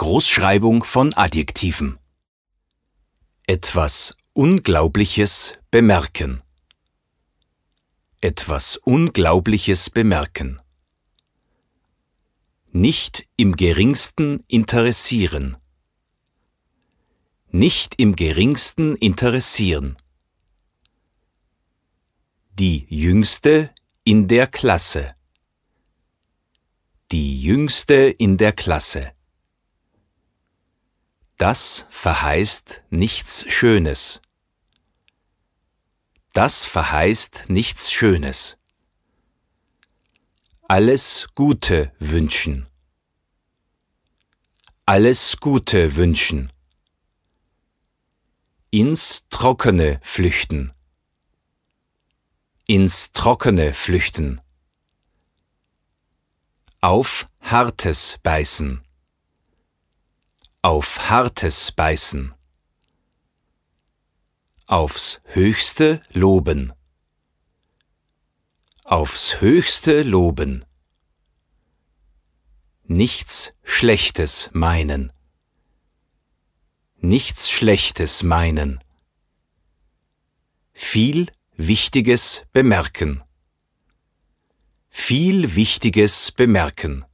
Großschreibung von Adjektiven. Etwas Unglaubliches bemerken. Etwas Unglaubliches bemerken. Nicht im geringsten interessieren. Nicht im geringsten interessieren. Die Jüngste in der Klasse. Die Jüngste in der Klasse. Das verheißt nichts Schönes. Das verheißt nichts Schönes. Alles Gute wünschen. Alles Gute wünschen. Ins Trockene flüchten. Ins Trockene flüchten. Auf Hartes beißen. Auf Hartes beißen. Aufs Höchste loben. Aufs Höchste loben. Nichts Schlechtes meinen. Nichts Schlechtes meinen. Viel Wichtiges bemerken. Viel Wichtiges bemerken.